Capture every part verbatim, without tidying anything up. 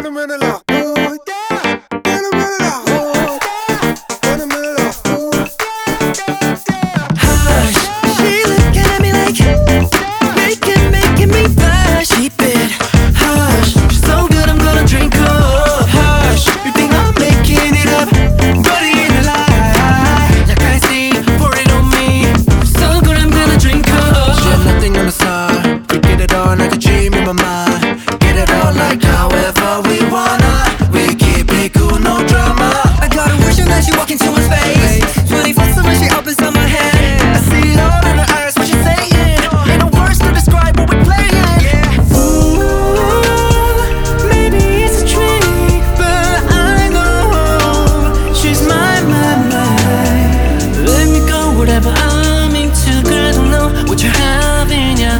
me la oh, yeah. When me la oh, yeah. When me la oh, yeah. Hush, she looking at me like making, making me blush. Keep it hush, she's so good I'm gonna drink up. Hush, you think I'm making it up, but it ain't a lie. Like I see, pour it on me. So good I'm gonna drink up. She had nothing on the side, could get it on like a dream in my mind. Get it on like however we wanna. We keep it cool, no drama. I got a vision that she walk into my space. twenty-four seven she up inside my head. I see it all in her eyes, what she's saying. Ain't no words to describe what we're playing. Ooh, maybe it's a trick, but I know she's my, my, my. Let me go, whatever I'm into, girl, I don't know what you're having, yeah.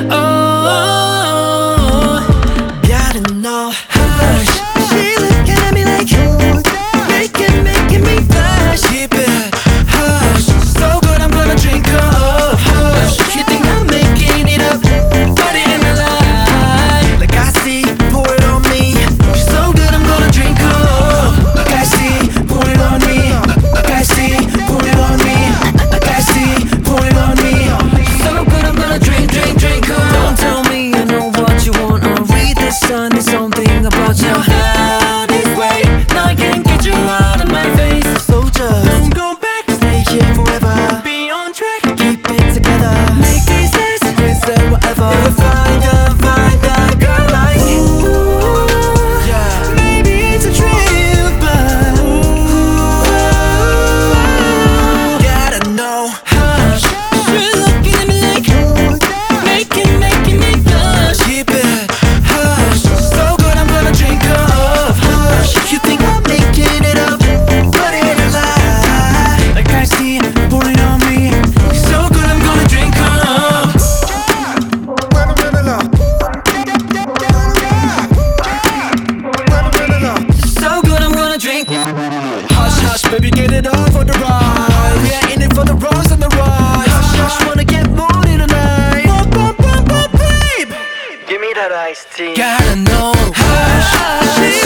Oh, gotta know. Hush, she looking at me like making, making me blush. Keep it hush, so good I'm gonna drink up. Hush, you think I'm making it up, but it ain't a lie. Like I see, pour it on me. She's so good I'm gonna drink up. Like I see, pour it on me. Like I see, pour it on me. Like I see, pour it on me. So good I'm gonna drink, drink, drink up. Don't tell me I know what you want. I'll read this, son, there's something about you. How this way, now I can't get you out of my face. So just don't go back, stay here forever. Be on track, keep it together. Make these days, say whatever. Never find a, find a girl like you. Yeah. Maybe it's a trip, but ooh, Gotta know. hush, you're looking at me like making, making me blush. Keep it hush, so good I'm gonna drink up. Hush, you think I'm making it up, but it ain't a lie. Like I see, pour it on me. So good I'm gonna drink up. When me la When me la So good I'm gonna drink. Hush, hush, baby, get it on for the ride. We are in it for the wrongs and the rights. Hush, hush, wanna get moody tonight. Bum, bum, bum, bum, babe. Give me that iced tea. Gotta know. Hush, she